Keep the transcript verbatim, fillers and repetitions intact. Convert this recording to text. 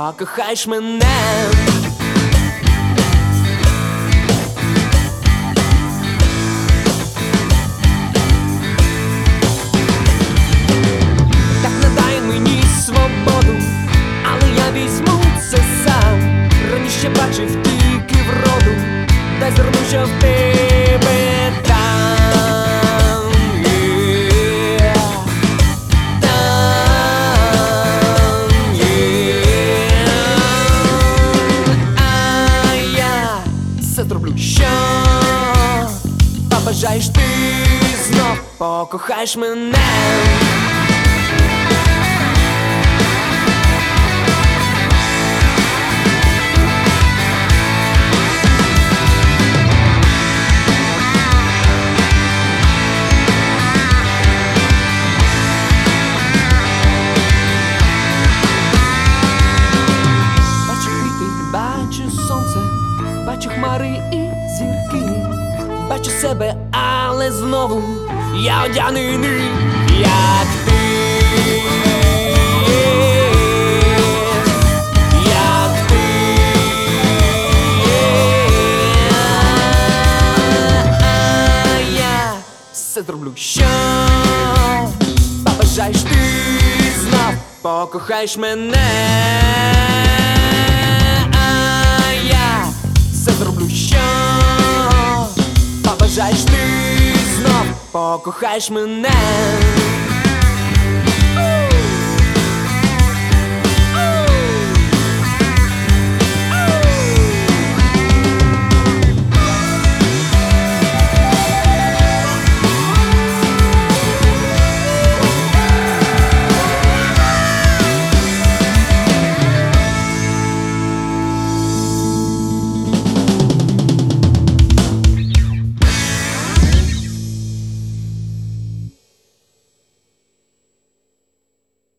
покохаєш мене. Так надай мені свободу, але я візьму це сам. Раніше бачив тільки вроду, дай звернуся в тебе там, yeah. Там, yeah. А я все зроблю, що побажаєш ти, знов покохаєш мене. Бачу сонце, бачу хмари і зірки, бачу себе, але знову я одягнений, як ти, як ти. А я все зроблю, що побажаєш ти, знов покохаєш мене. Все зроблю, що побажаєш ти, знов покохаєш мене.